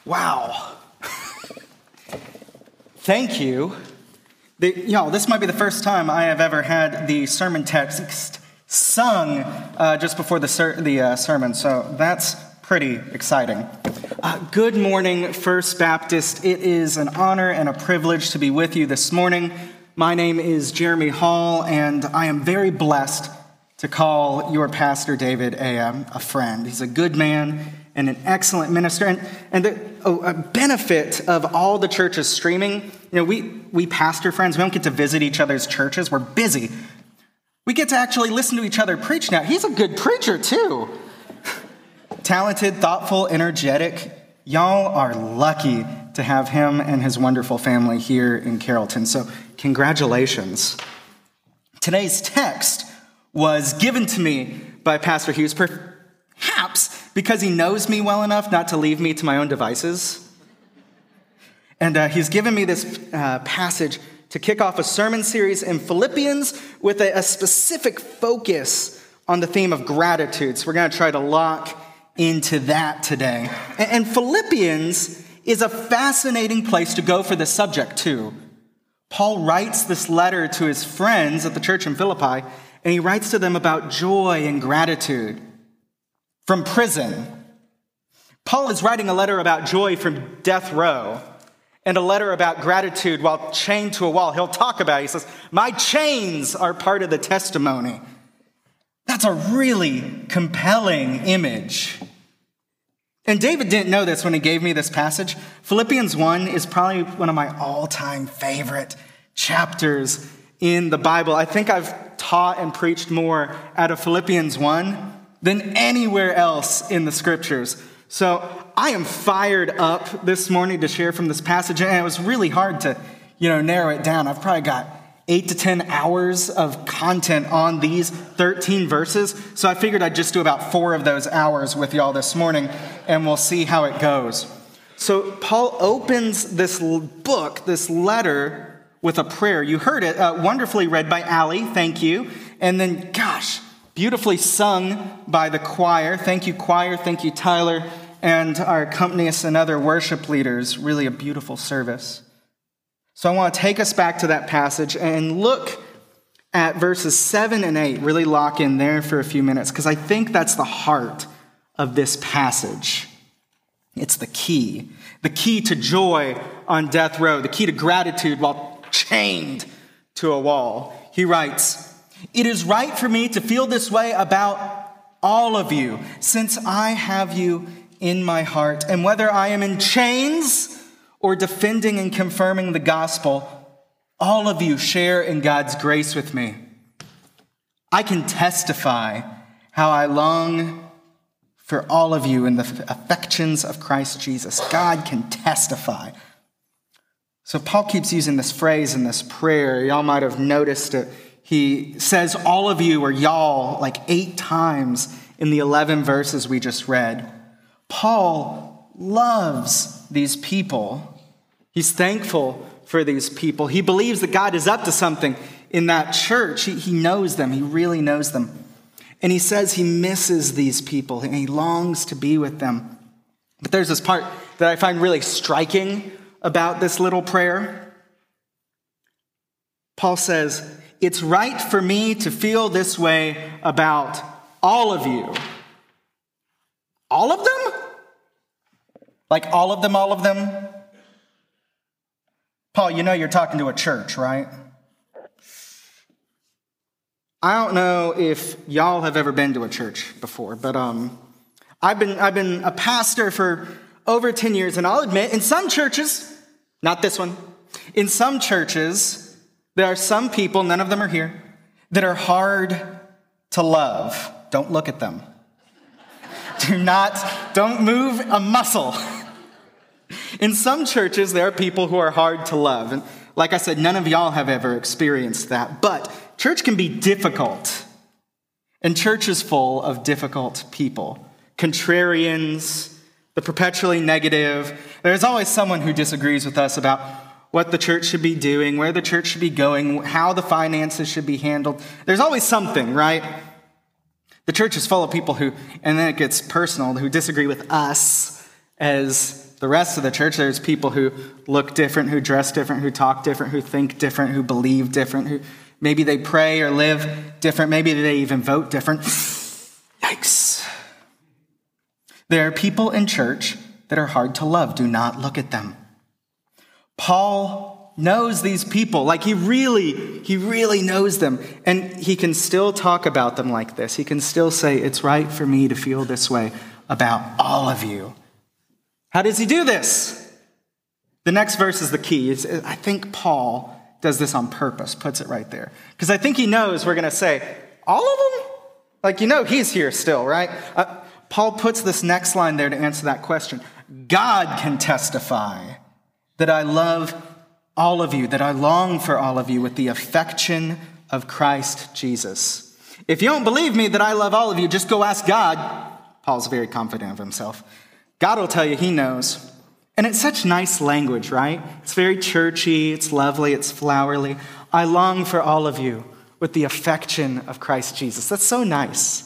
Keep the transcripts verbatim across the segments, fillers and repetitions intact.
Wow. Thank you. The, y'all, this might be the first time I have ever had the sermon text sung uh, just before the, ser- the uh, sermon, so that's pretty exciting. Uh, good morning, First Baptist. It is an honor and a privilege to be with you this morning. My name is Jeremy Hall, and I am very blessed to call your pastor, David, a, um, a friend. He's a good man and an excellent minister. And, and the oh, a benefit of all the churches streaming, you know, we, we pastor friends, we don't get to visit each other's churches. We're busy. We get to actually listen to each other preach now. He's a good preacher, too. Talented, thoughtful, energetic. Y'all are lucky to have him and his wonderful family here in Carrollton. So congratulations. Today's text was given to me by Pastor Hughes, perhaps because he knows me well enough not to leave me to my own devices. And uh, he's given me this uh, passage to kick off a sermon series in Philippians with a, a specific focus on the theme of gratitude. So we're going to try to lock into that today. And, and Philippians is a fascinating place to go for this subject too. Paul writes this letter to his friends at the church in Philippi, and he writes to them about joy and gratitude from prison. Paul is writing a letter about joy from death row and a letter about gratitude while chained to a wall. He'll talk about it. He says, my chains are part of the testimony. That's a really compelling image. And David didn't know this when he gave me this passage. Philippians one is probably one of my all-time favorite chapters in the Bible. I think I've taught and preached more out of Philippians one than anywhere else in the scriptures. So I am fired up this morning to share from this passage, and it was really hard to, you know, narrow it down. I've probably got eight to ten hours of content on these thirteen verses, so I figured I'd just do about four of those hours with y'all this morning, and we'll see how it goes. So Paul opens this book, this letter, with a prayer. You heard it, uh, wonderfully read by Allie, thank you. And then, gosh, beautifully sung by the choir. Thank you, choir. Thank you, Tyler, and our accompanists and other worship leaders. Really a beautiful service. So I want to take us back to that passage and look at verses seven and eight. Really lock in there for a few minutes, because I think that's the heart of this passage. It's the key. The key to joy on death row. The key to gratitude while chained to a wall. He writes, "It is right for me to feel this way about all of you, since I have you in my heart. And whether I am in chains or defending and confirming the gospel, all of you share in God's grace with me. I can testify how I long for all of you in the affections of Christ Jesus." God can testify. So Paul keeps using this phrase in this prayer. Y'all might have noticed it. He says all of you or y'all like eight times in the eleven verses we just read. Paul loves these people. He's thankful for these people. He believes that God is up to something in that church. He, he knows them. He really knows them. And he says he misses these people and he longs to be with them. But there's this part that I find really striking about this little prayer. Paul says, "It's right for me to feel this way about all of you." All of them? Like all of them, all of them? Paul, you know you're talking to a church, right? I don't know if y'all have ever been to a church before, but um, I've been I've been a pastor for over ten years, and I'll admit, in some churches, not this one, in some churches, there are some people, none of them are here, that are hard to love. Don't look at them. Do not, don't move a muscle. In some churches, there are people who are hard to love. And like I said, none of y'all have ever experienced that. But church can be difficult. And church is full of difficult people. Contrarians, the perpetually negative. There's always someone who disagrees with us about what the church should be doing, where the church should be going, how the finances should be handled. There's always something, right? The church is full of people who, and then it gets personal, who disagree with us as the rest of the church. There's people who look different, who dress different, who talk different, who think different, who believe different, who maybe they pray or live different. Maybe they even vote different. Yikes. There are people in church that are hard to love. Do not look at them. Paul knows these people. Like he really, he really knows them. And he can still talk about them like this. He can still say, it's right for me to feel this way about all of you. How does he do this? The next verse is the key. It's, I think Paul does this on purpose, puts it right there. Because I think he knows we're going to say, all of them? Like, you know, he's here still, right? Uh, Paul puts this next line there to answer that question. God can testify that I love all of you, that I long for all of you with the affection of Christ Jesus. If you don't believe me that I love all of you, just go ask God. Paul's very confident of himself. God will tell you he knows. And it's such nice language, right? It's very churchy, it's lovely, it's flowery. I long for all of you with the affection of Christ Jesus. That's so nice.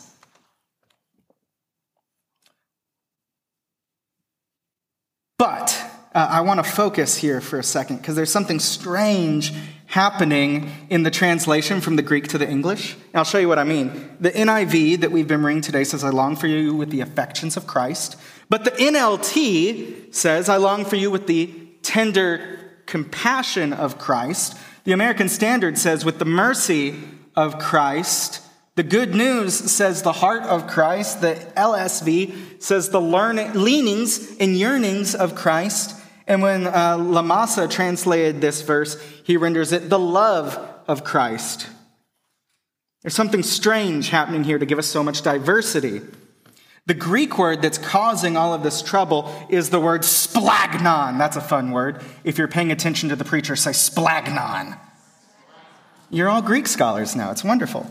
But uh, I want to focus here for a second because there's something strange happening in the translation from the Greek to the English. And I'll show you what I mean. The N I V that we've been reading today says, I long for you with the affections of Christ. But the N L T says, I long for you with the tender compassion of Christ. The American Standard says, with the mercy of Christ. The Good News says the heart of Christ. The L S V says the learning, leanings and yearnings of Christ. And when uh, Lamasa translated this verse, he renders it the love of Christ. There's something strange happening here to give us so much diversity. The Greek word that's causing all of this trouble is the word splagnon. That's a fun word. If you're paying attention to the preacher, say splagnon. You're all Greek scholars now. It's wonderful.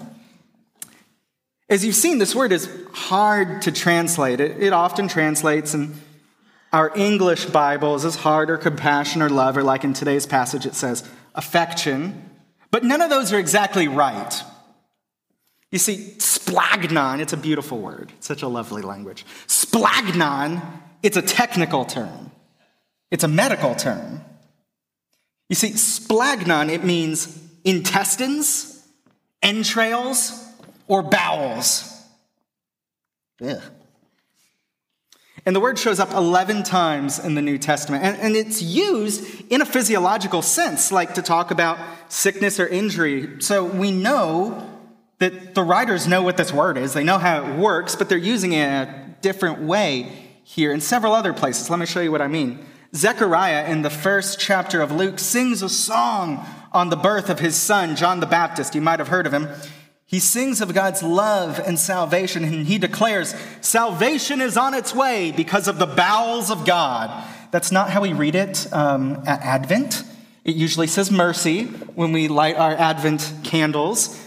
As you've seen, this word is hard to translate. It, it often translates in our English Bibles as heart or compassion or love, or like in today's passage it says affection. But none of those are exactly right. You see, splagnon, it's a beautiful word. It's such a lovely language. Splagnon, it's a technical term. It's a medical term. You see, splagnon, it means intestines, entrails, or bowels. Ugh. And the word shows up eleven times in the New Testament. And, and it's used in a physiological sense, like to talk about sickness or injury. So we know that the writers know what this word is. They know how it works, but they're using it in a different way here in several other places. Let me show you what I mean. Zechariah, in the first chapter of Luke, sings a song on the birth of his son, John the Baptist. You might have heard of him. He sings of God's love and salvation, and he declares, salvation is on its way because of the bowels of God. That's not how we read it um, at Advent. It usually says mercy when we light our Advent candles.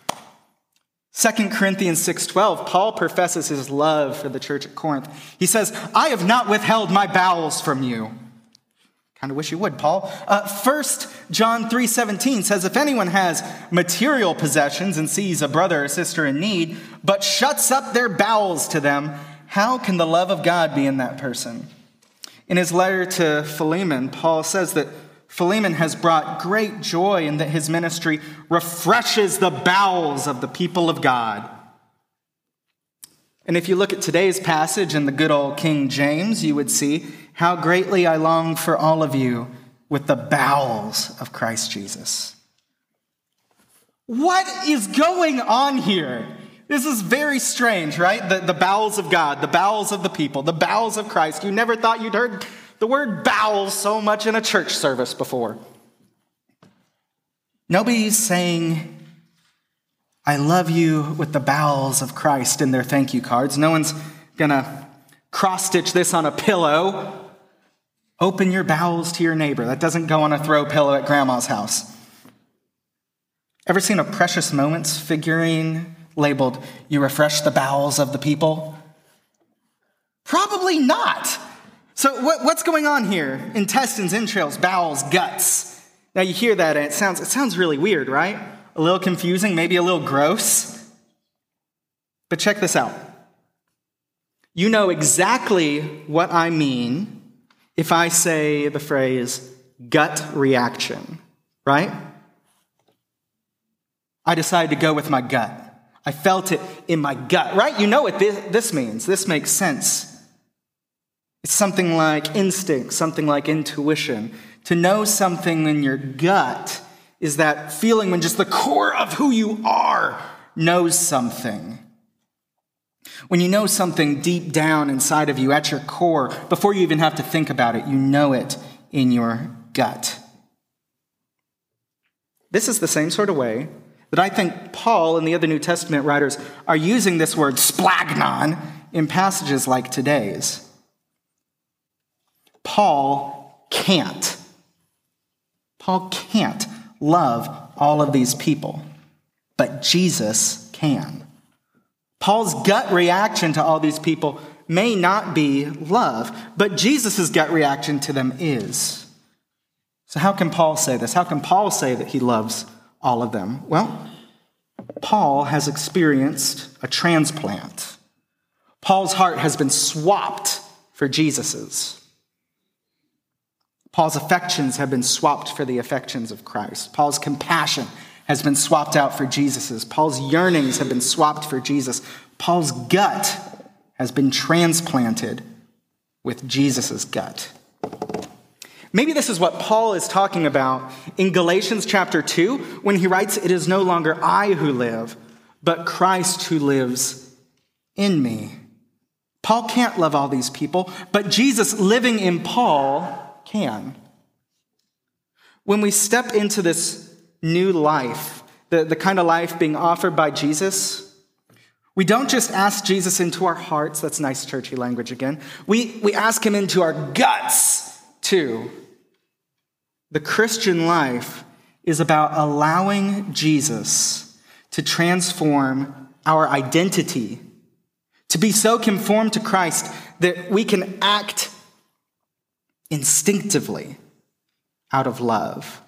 Second Corinthians six twelve, Paul professes his love for the church at Corinth. He says, I have not withheld my bowels from you. Kind of wish you would, Paul. Uh, First John three seventeen says, if anyone has material possessions and sees a brother or sister in need, but shuts up their bowels to them, how can the love of God be in that person? In his letter to Philemon, Paul says that Philemon has brought great joy in that his ministry refreshes the bowels of the people of God. And if you look at today's passage in the good old King James, you would see how greatly I long for all of you with the bowels of Christ Jesus. What is going on here? This is very strange, right? The, the bowels of God, the bowels of the people, the bowels of Christ. You never thought you'd heard the word bowels so much in a church service before. Nobody's saying, I love you with the bowels of Christ in their thank you cards. No one's going to cross-stitch this on a pillow. Open your bowels to your neighbor. That doesn't go on a throw pillow at grandma's house. Ever seen a Precious Moments figurine labeled, you refresh the bowels of the people? Probably not. So what, what's going on here? Intestines, entrails, bowels, guts. Now you hear that and it sounds, it sounds really weird, right? A little confusing, maybe a little gross. But check this out. You know exactly what I mean if I say the phrase gut reaction, right? I decided to go with my gut. I felt it in my gut, right? You know what this, this means. This makes sense. It's something like instinct, something like intuition. To know something in your gut is that feeling when just the core of who you are knows something. When you know something deep down inside of you at your core, before you even have to think about it, you know it in your gut. This is the same sort of way that I think Paul and the other New Testament writers are using this word splagnon in passages like today's. Paul can't. Paul can't love all of these people, but Jesus can. Paul's gut reaction to all these people may not be love, but Jesus' gut reaction to them is. So how can Paul say this? How can Paul say that he loves all of them? Well, Paul has experienced a transplant. Paul's heart has been swapped for Jesus's. Paul's affections have been swapped for the affections of Christ. Paul's compassion has been swapped out for Jesus's. Paul's yearnings have been swapped for Jesus. Paul's gut has been transplanted with Jesus's gut. Maybe this is what Paul is talking about in Galatians chapter two when he writes, "It is no longer I who live, but Christ who lives in me." Paul can't love all these people, but Jesus living in Paul can. When we step into this new life, the, the kind of life being offered by Jesus, we don't just ask Jesus into our hearts. That's nice churchy language again. We, we ask him into our guts too. The Christian life is about allowing Jesus to transform our identity, to be so conformed to Christ that we can act instinctively out of love.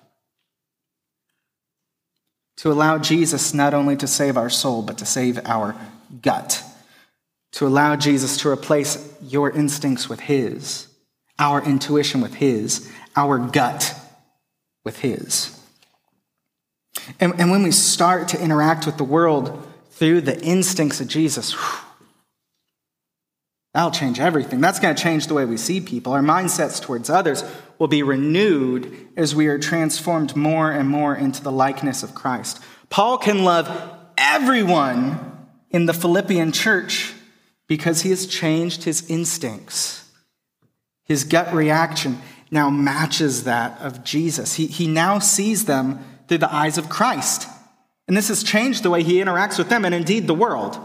To allow Jesus not only to save our soul, but to save our gut. To allow Jesus to replace your instincts with his, our intuition with his, our gut with his. And, and when we start to interact with the world through the instincts of Jesus, whew, that'll change everything. That's going to change the way we see people. Our mindsets towards others will be renewed as we are transformed more and more into the likeness of Christ. Paul can love everyone in the Philippian church because he has changed his instincts. His gut reaction now matches that of Jesus. He, he now sees them through the eyes of Christ. And this has changed the way he interacts with them and indeed the world.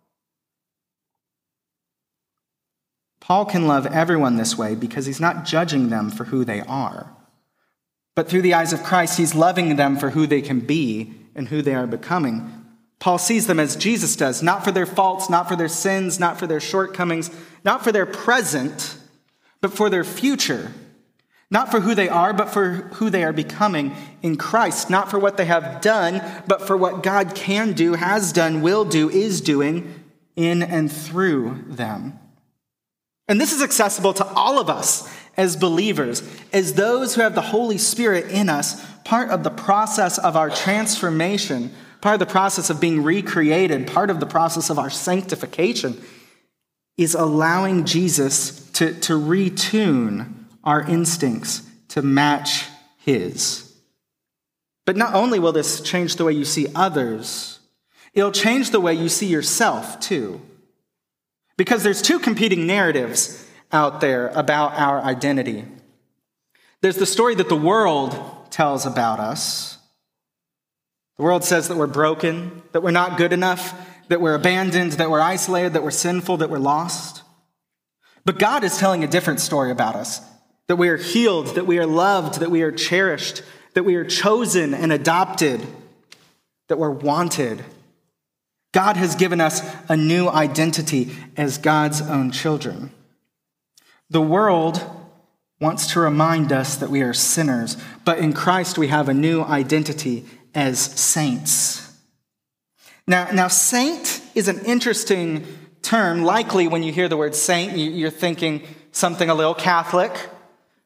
Paul can love everyone this way because he's not judging them for who they are. But through the eyes of Christ, he's loving them for who they can be and who they are becoming. Paul sees them as Jesus does, not for their faults, not for their sins, not for their shortcomings, not for their present, but for their future. Not for who they are, but for who they are becoming in Christ. Not for what they have done, but for what God can do, has done, will do, is doing in and through them. And this is accessible to all of us as believers, as those who have the Holy Spirit in us, part of the process of our transformation, part of the process of being recreated, part of the process of our sanctification, is allowing Jesus to, to retune our instincts to match his. But not only will this change the way you see others, it'll change the way you see yourself too. Because there's two competing narratives out there about our identity. There's the story that the world tells about us. The world says that we're broken, that we're not good enough, that we're abandoned, that we're isolated, that we're sinful, that we're lost. But God is telling a different story about us, that we are healed, that we are loved, that we are cherished, that we are chosen and adopted, that we're wanted. God has given us a new identity as God's own children. The world wants to remind us that we are sinners, but in Christ we have a new identity as saints. Now, now saint is an interesting term. Likely when you hear the word saint, you're thinking something a little Catholic,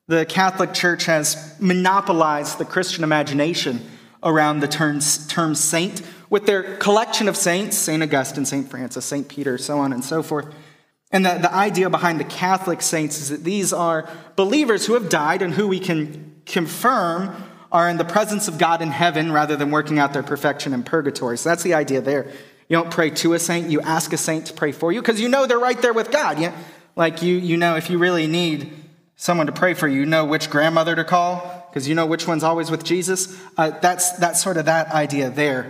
The Catholic Church has monopolized the Christian imagination around the term, term saint with their collection of saints, Saint Augustine, Saint Francis, Saint Peter, so on and so forth. And the, the idea behind the Catholic saints is that these are believers who have died and who we can confirm are in the presence of God in heaven rather than working out their perfection in purgatory. So that's the idea there. You don't pray to a saint, you ask a saint to pray for you because you know they're right there with God. You, like you, you know if you really need someone to pray for you, you know which grandmother to call because you know which one's always with Jesus. Uh, that's, that's sort of that idea there.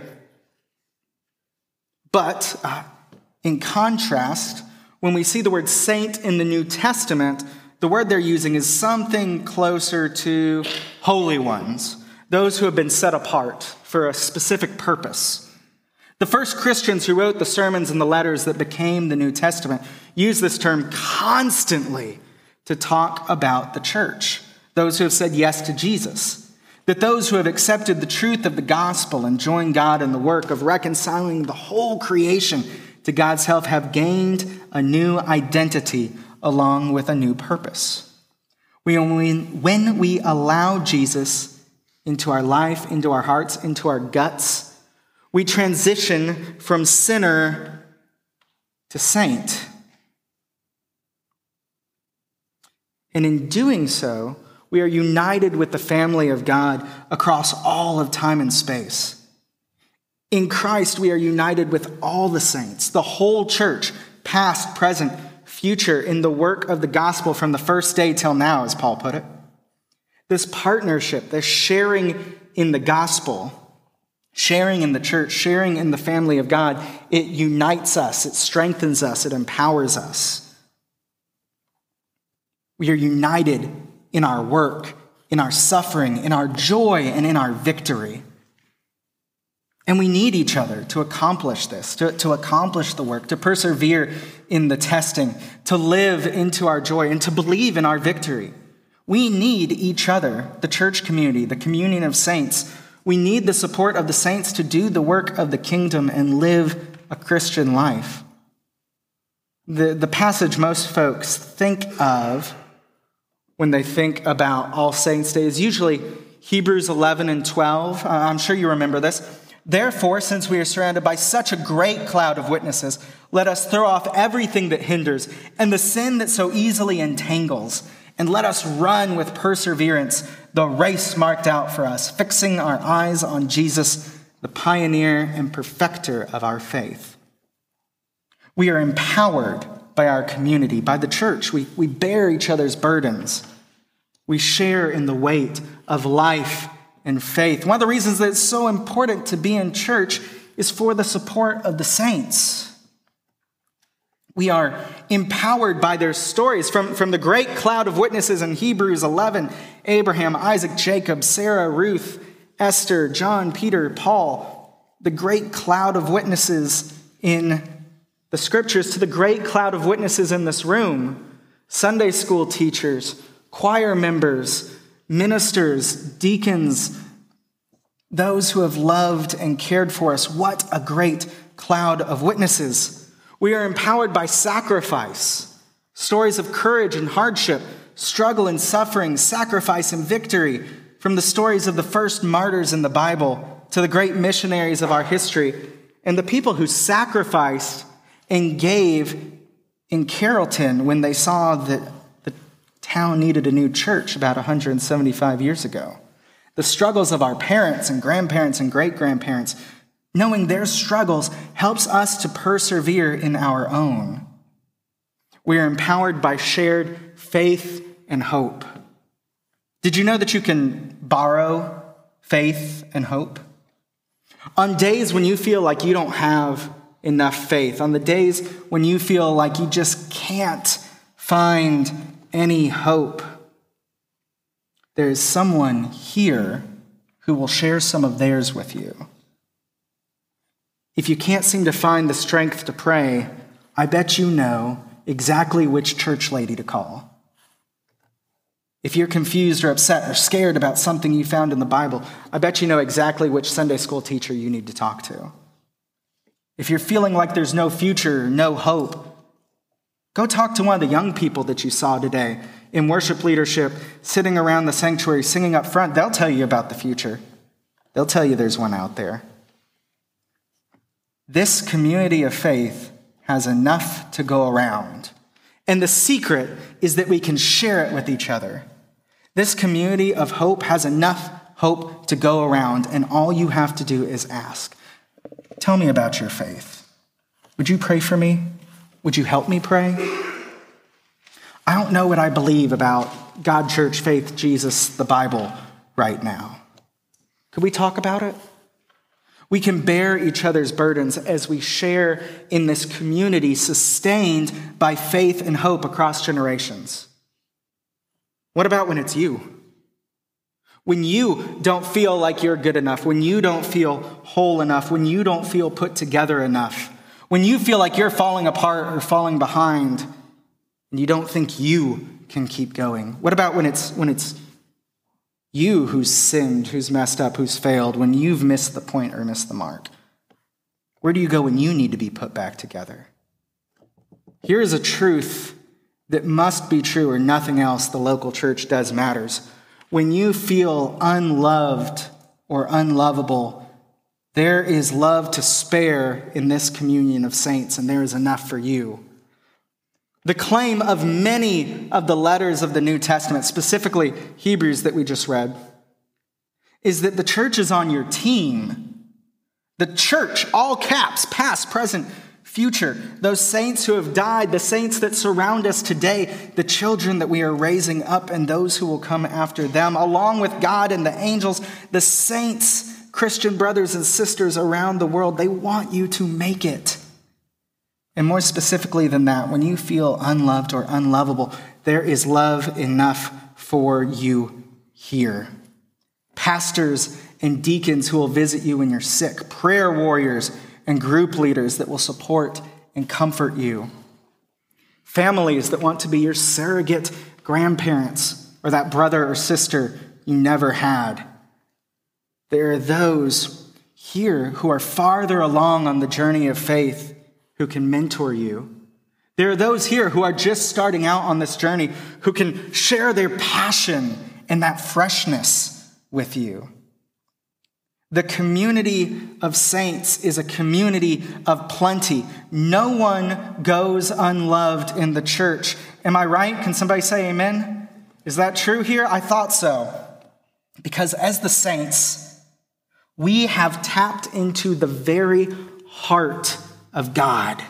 But uh, in contrast, when we see the word saint in the New Testament, the word they're using is something closer to holy ones, those who have been set apart for a specific purpose. The first Christians who wrote the sermons and the letters that became the New Testament used this term constantly to talk about the church, those who have said yes to Jesus, that those who have accepted the truth of the gospel and joined God in the work of reconciling the whole creation to God's help have gained a new identity along with a new purpose. We only, when we allow Jesus into our life, into our hearts, into our guts, we transition from sinner to saint. And in doing so, we are united with the family of God across all of time and space. In Christ, we are united with all the saints, the whole church, past, present, future, in the work of the gospel from the first day till now, as Paul put it. This partnership, this sharing in the gospel, sharing in the church, sharing in the family of God, it unites us, it strengthens us, it empowers us. We are united in our work, in our suffering, in our joy, and in our victory. And we need each other to accomplish this, to, to accomplish the work, to persevere in the testing, to live into our joy, and to believe in our victory. We need each other, the church community, the communion of saints. We need the support of the saints to do the work of the kingdom and live a Christian life. The, the passage most folks think of when they think about All Saints' Day is usually Hebrews eleven and twelve. Uh, I'm sure you remember this. Therefore, since we are surrounded by such a great cloud of witnesses, let us throw off everything that hinders and the sin that so easily entangles, and let us run with perseverance the race marked out for us, fixing our eyes on Jesus, the pioneer and perfecter of our faith. We are empowered by our community, by the church. We, we bear each other's burdens. We share in the weight of life and faith. One of the reasons that it's so important to be in church is for the support of the saints. We are empowered by their stories. From, from the great cloud of witnesses in Hebrews eleven, Abraham, Isaac, Jacob, Sarah, Ruth, Esther, John, Peter, Paul, the great cloud of witnesses in the scriptures, to the great cloud of witnesses in this room, Sunday school teachers, choir members, ministers, deacons, those who have loved and cared for us. What a great cloud of witnesses. We are empowered by sacrifice, stories of courage and hardship, struggle and suffering, sacrifice and victory, from the stories of the first martyrs in the Bible to the great missionaries of our history, and the people who sacrificed and gave in Carrollton when they saw that the town needed a new church about one hundred seventy-five years ago. The struggles of our parents and grandparents and great-grandparents, knowing their struggles helps us to persevere in our own. We are empowered by shared faith and hope. Did you know that you can borrow faith and hope? On days when you feel like you don't have enough faith, on the days when you feel like you just can't find any hope, there is someone here who will share some of theirs with you. If you can't seem to find the strength to pray, I bet you know exactly which church lady to call. If you're confused or upset or scared about something you found in the Bible, I bet you know exactly which Sunday school teacher you need to talk to. If you're feeling like there's no future, no hope, go talk to one of the young people that you saw today in worship leadership, sitting around the sanctuary, singing up front, they'll tell you about the future. They'll tell you there's one out there. This community of faith has enough to go around. And the secret is that we can share it with each other. This community of hope has enough hope to go around, and all you have to do is ask. Tell me about your faith. Would you pray for me? Would you help me pray? I don't know what I believe about God, church, faith, Jesus, the Bible right now. Could we talk about it? We can bear each other's burdens as we share in this community sustained by faith and hope across generations. What about when it's you? When you don't feel like you're good enough, when you don't feel whole enough, when you don't feel put together enough, when you feel like you're falling apart or falling behind, and you don't think you can keep going. What about when it's when it's you who's sinned, who's messed up, who's failed, when you've missed the point or missed the mark? Where do you go when you need to be put back together? Here is a truth that must be true, or nothing else the local church does matters. When you feel unloved or unlovable, there is love to spare in this communion of saints, and there is enough for you. The claim of many of the letters of the New Testament, specifically Hebrews that we just read, is that the church is on your team. The church, all caps, past, present, future, those saints who have died, the saints that surround us today, the children that we are raising up and those who will come after them, along with God and the angels, the saints, Christian brothers and sisters around the world, they want you to make it. And more specifically than that, when you feel unloved or unlovable, there is love enough for you here. Pastors and deacons who will visit you when you're sick, prayer warriors and group leaders that will support and comfort you. Families that want to be your surrogate grandparents or that brother or sister you never had. There are those here who are farther along on the journey of faith who can mentor you. There are those here who are just starting out on this journey who can share their passion and that freshness with you. The community of saints is a community of plenty. No one goes unloved in the church. Am I right? Can somebody say amen? Is that true here? I thought so. Because as the saints, we have tapped into the very heart of God.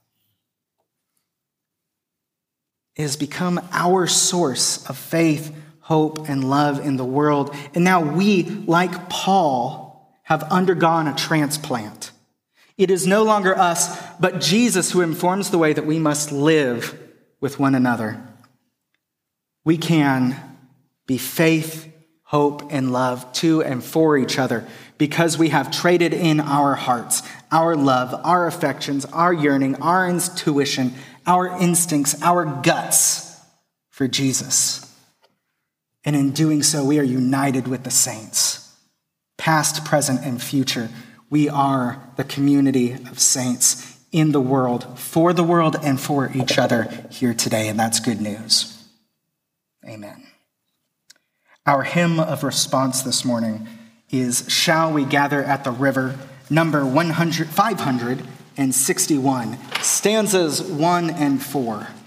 It has become our source of faith, hope, and love in the world. And now we, like Paul, have undergone a transplant. It is no longer us, but Jesus who informs the way that we must live with one another. We can be faith, hope, and love to and for each other because we have traded in our hearts, our love, our affections, our yearning, our intuition, our instincts, our guts for Jesus. And in doing so, we are united with the saints. Past, present, and future, we are the community of saints in the world, for the world, and for each other here today, and that's good news. Amen. Our hymn of response this morning is Shall We Gather at the River, number one hundred, five hundred sixty-one, stanzas one and four.